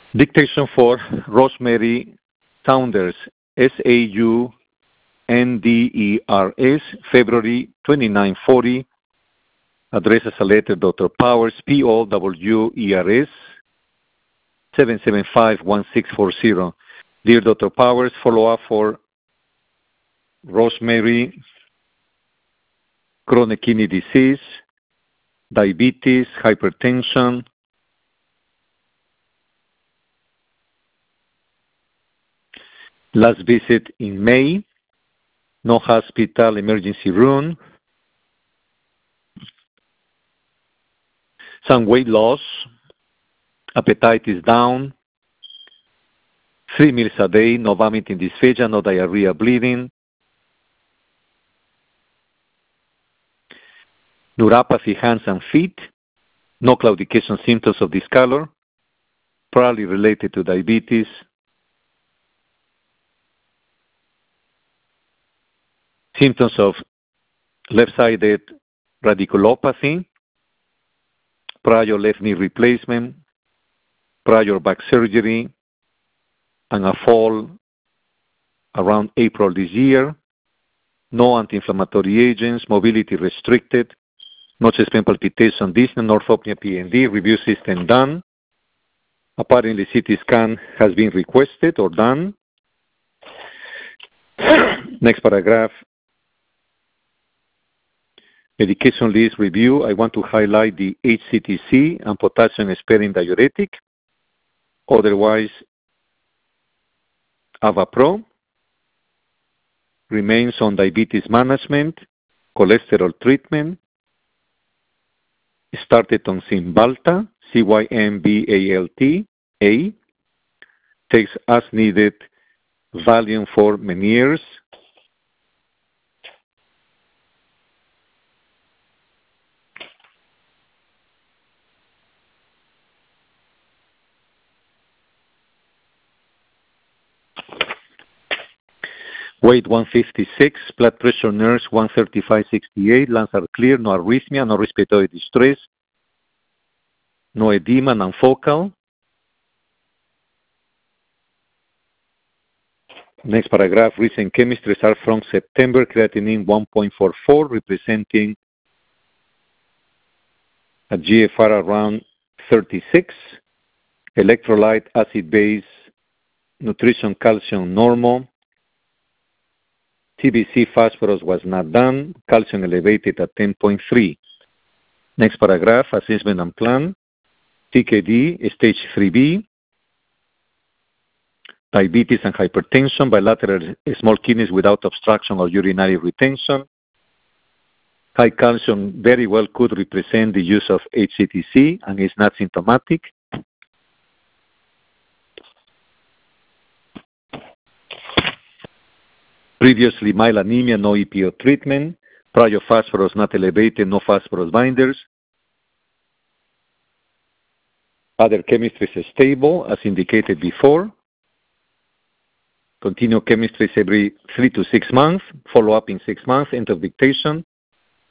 Dictation for Rosemary Saunders, Saunders, February 2940. Address as a letter, Dr. Powers, POWERS, 775-1640. Dear Dr. Powers, follow-up for Rosemary, chronic kidney disease, diabetes, hypertension. Last visit in May, no hospital emergency room. Some weight loss, appetite is down, 3 meals a day, no vomiting, dysphagia, no diarrhea, bleeding. Neuropathy, hands and feet, no claudication symptoms of this color, probably related to diabetes. Symptoms of left-sided radiculopathy, prior left knee replacement, prior back surgery, and a fall around April this year. No anti-inflammatory agents, mobility restricted, no chest pain, palpitation, dyspnea, orthopnea, PND, review system done. Apparently CT scan has been requested or done. Next paragraph. Medication list review. I want to highlight the HCTC and potassium-sparing diuretic. Otherwise, Avapro remains on diabetes management, cholesterol treatment, started on Cymbalta, Cymbalta, takes as needed Valium for many years. Weight 156, blood pressure nurse 135/68, lungs are clear, no arrhythmia, no respiratory distress, no edema, non-focal. Next paragraph, recent chemistries are from September, creatinine 1.44, representing a GFR around 36, electrolyte, acid-base, nutrition, calcium normal. TBC phosphorus was not done, calcium elevated at 10.3. Next paragraph, assessment and plan. CKD, stage 3B, diabetes and hypertension, bilateral small kidneys without obstruction or urinary retention. High calcium very well could represent the use of HCTC and is not symptomatic. Previously mild anemia, no EPO treatment. Prior phosphorus not elevated, no phosphorus binders. Other chemistries is stable, as indicated before. Continue chemistries every 3 to 6 months. Follow up in 6 months. End of dictation.